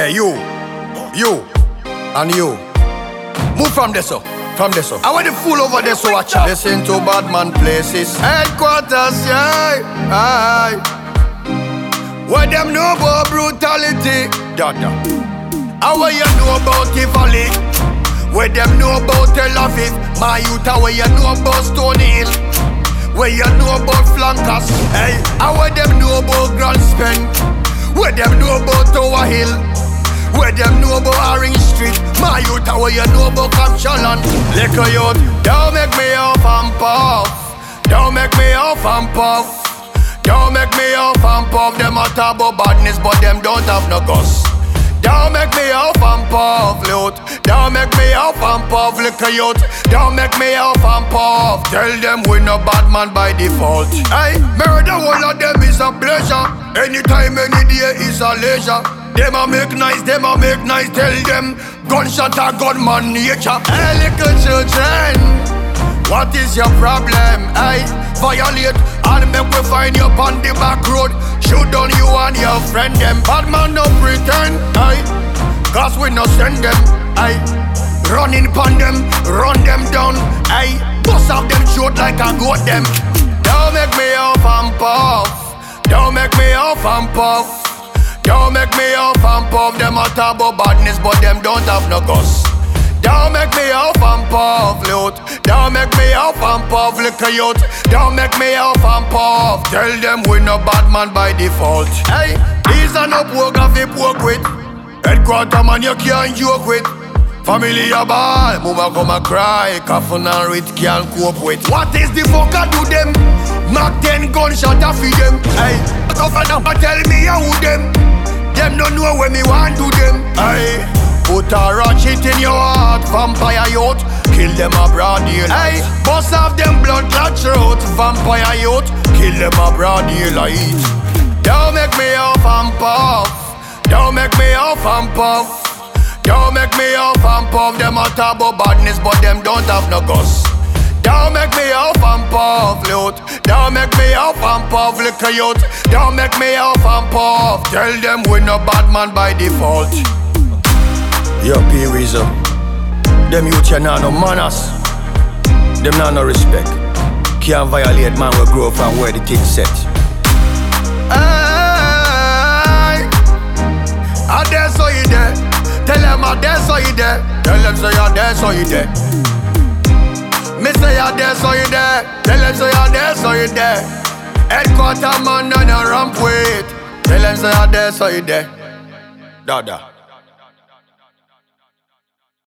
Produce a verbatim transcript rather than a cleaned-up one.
Hey, you, you, and you. Move from this up, from this up. I want the fool over there, so watch out. Listen to bad man places. Headquarters, yeah, aye. What them know about brutality? Dada. How what you know about the valley? What them know about Tel Aviv? My youth, how you know about Stony Hill? What you know about flankers? Hey, how what them know about Grand Spend? What them know about Tower Hill? Where them know about Orange Street? My youth, how you know about Capchaland? Liquor youth, don't make me off and puff. Don't make me off and puff. Don't make me off and puff. Them a talk about badness, but them don't have no guts. Don't make me off and puff, youth. Don't make me off and puff, liquor youth. Don't make me off and puff. Tell them we no bad man by default. Hey, murder all of them is a pleasure. Anytime, any day is a leisure. Them a make nice, them a make nice. Tell them gunshot a gunman nature. Hey, little children, what is your problem? Hey, violate and make we find you on the back road. Shoot on you and your friend them. Bad man no pretend, hey, cause we no send them, hey. Running pon them, run them down, hey. Bust off them throat like a goat them. Don't make me off and puff. Don't make me off and puff. Don't make me off and puff. Them a talk about badness, but them don't have no guts. Don't make me off and puff, youth. Don't make me off and puff, liquor youth. Don't make me off and puff. Tell them we no bad man by default. Hey, these are no poke off you poke with. Headquarter man you can't joke with. Family a ball, move a come a cry. Coffin and Rit can't cope with. What is the fuck I do them? Mark ten gunshot a feed them. Hey, coffin up and tell me who them. Them don't know when me want to them. Hey, put a ratchet in your heart, vampire youth. Kill them a broad daylight. Hey, bust off them blood clot throat, vampire youth. Kill them a broad daylight. Don't make me off and puff. Don't make me off and puff. Don't make me off and puff. Them a talk about badness, but them don't have no guts. Don't make me off and puff, youth. Don't make me off and puff, liquor youth. Don't make me off and puff. Tell them we no bad man by default. Yo, P-Weasel. Them youth ya nah no manners. Them nah no respect. Can't violate man we grow from where the thing set. Hey, I dare so you there. Tell them I dare so you there. Tell them so you there so you there. Me say you there so you there. Tell them so you there so you there. Headquarter man on a ramp wait. Tell them so you there so you there. Dada.